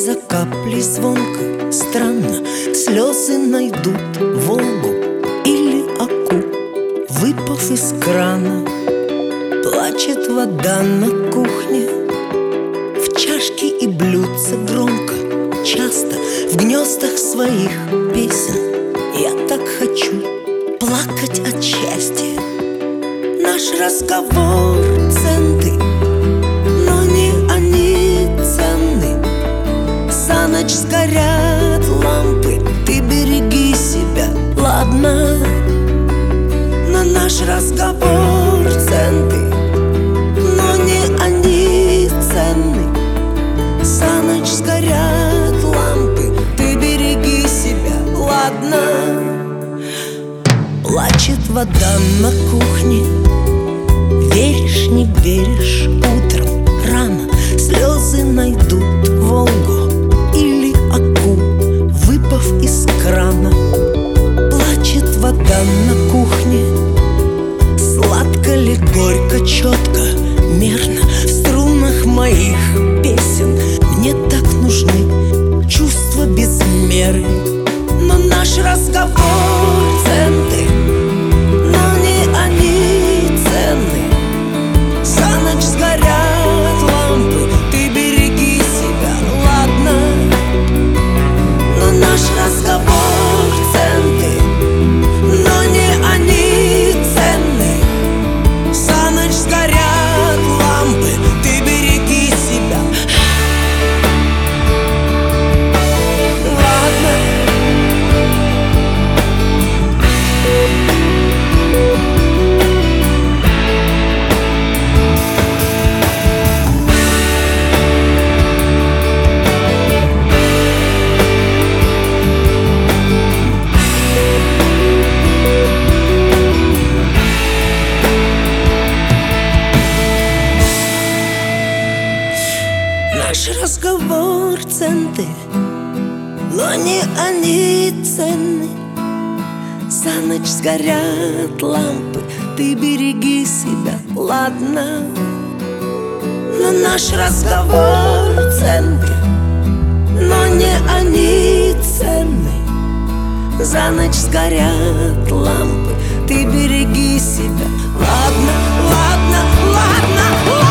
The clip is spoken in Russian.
за каплей звонко, странно, слезы найдут Волгу или Аку, выпав из крана. Плачет вода на кухне, в чашке и блюдце громко, часто в гнездах своих песен. Я так хочу плакать от счастья. Наш разговор ценный, но не они ценны. За ночь сгорят лампы, ты береги себя, ладно? Но наш разговор ценный, но не они ценны. За ночь сгорят лампы, ты береги себя, ладно? Плачет вода на кухне, веришь, не веришь, утром рано слезы найдут Волгу или Аку, выпав из крана. Плачет вода на кухне, сладко ли, горько, четко, мерно в струнах моих песен. Мне так нужны чувства без меры. Но наш разговор ценный, но не они ценны. За ночь сгорят лампы, ты береги себя, ладно? Но наш разговор ценный, но не они ценны. За ночь сгорят лампы, ты береги себя, ладно? Наш разговор ценный, но не они ценны. За ночь сгорят лампы, ты береги себя, ладно? Но наш разговор ценный, но не они ценны. За ночь сгорят лампы, ты береги себя, ладно, ладно, ладно.